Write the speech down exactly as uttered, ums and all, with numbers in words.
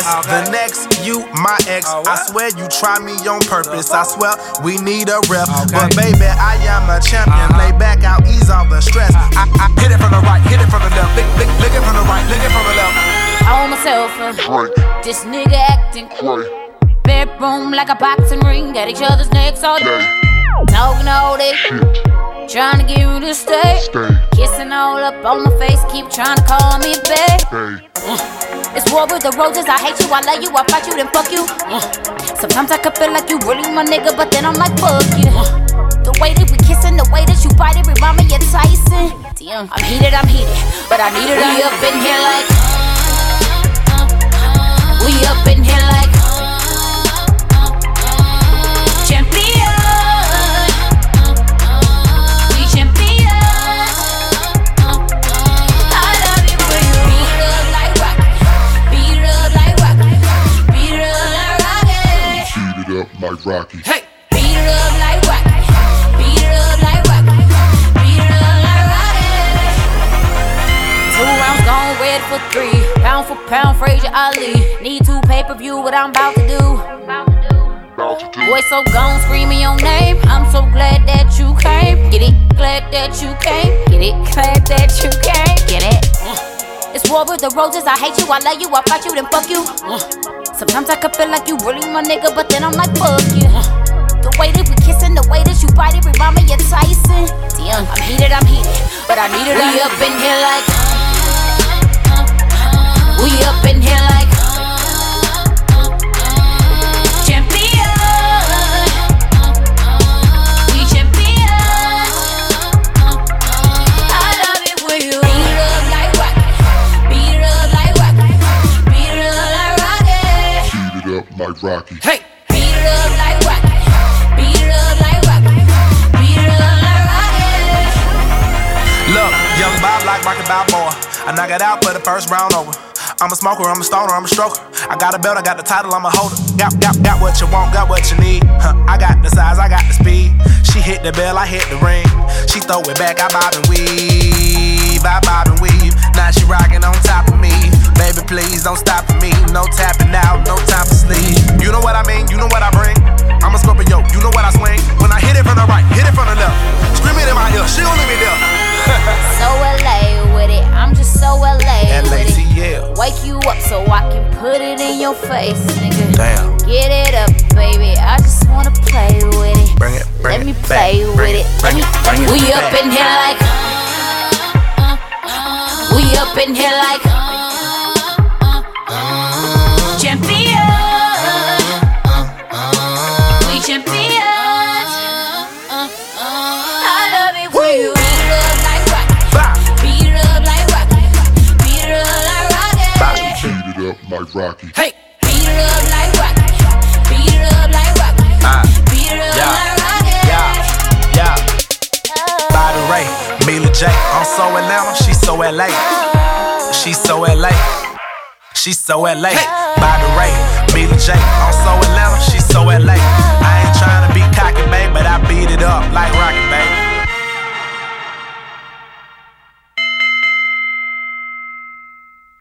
best. Okay. The next, you, my ex. Oh, I what? swear you try me on purpose. I swear we need a rep. Okay. But baby, I am a champion. Uh-huh. Lay back out, ease all the stress. I, I hit it from the right, hit it from the left. Lick, lick, lick it from the right, lick it from the left. On myself, uh, this nigga acting bedroom like a boxing ring. At each other's necks all day. Talking all day. Trying to get you to stay. Kissing all up on my face. Keep trying to call me babe. Uh, it's war with the roses. I hate you, I love you, I fight you, then fuck you. Uh, sometimes I could feel like you really my nigga, but then I'm like fuck you. Uh, the way that we kissing, the way that you bite it, remind me of Tyson. Damn, I'm heated, I'm heated, but I need it. We up in here like. We up in here like. Champion. We champion. I love it when you beat it up like rock. Beat it up like rock. Beat it up like rocket. Beat it up like Rocky. Hey. Beat it up like rock. Beat it up like rock. Beat it up like rocket. Two rounds gone red for three. Pound for pound, Frazier Ali. Need to pay-per-view what I'm about to do. Boy, so gone screaming your name. I'm so glad that you came. Get it? Glad that you came. Get it? Glad that you came. Get it? Uh, it's war with the roses. I hate you, I love you, I fight you, then fuck you. Uh, sometimes I could feel like you really my nigga, but then I'm like fuck you. Uh, the way that we kissing, the way that you bite it, remind me of Tyson. Damn, I'm heated, I'm heated, but I need it. We up in here like. We up in here like. Like Rocky. Hey. Beat it up like rock. Beat it up like rock. Beat it up like rocket. Look, young Bob like Rocky Balboa. I knock it out for the first round over. I'm a smoker, I'm a stoner, I'm a stroker. I got a belt, I got the title, I'm a holder. Got, got, got what you want, got what you need. Huh, I got the size, I got the speed. She hit the bell, I hit the ring. She throw it back, I bob and weave. I bob and weave. Now she rocking on top of me. Baby, please don't stop for me. No tapping out, no time for sleep. You know what I mean, you know what I bring. I'm a Scorpio, you know what I swing. When I hit it from the right, hit it from the left. Scream it in my ear, she gon' leave me there. So L A with it, I'm just so L A L A with T it. L. Wake you up so I can put it in your face, nigga. Damn. Get it up, baby. I just wanna play with it. Bring it, bring Let me it play back. with Bring it. it, Let bring me. it, bring it We up back. in here like. We up in here like. Champion. We champions. I love it when you beat it up like rock. Bah. Beat it up like rock. Beat it up like rocket. Beat it up like Rocky. Hey. Beat it up like rock. Beat it up like rock. Ah. Beat it up Yeah. like rocket. Yeah, yeah. By the Ray, Mila J. I'm so Atlanta, she's so L A. She's so L A. She's so L A. By the Ray, Mila J. I'm so Atlanta, she's so L A. I ain't tryna be cocky, babe, but I beat it up like Rocky, babe.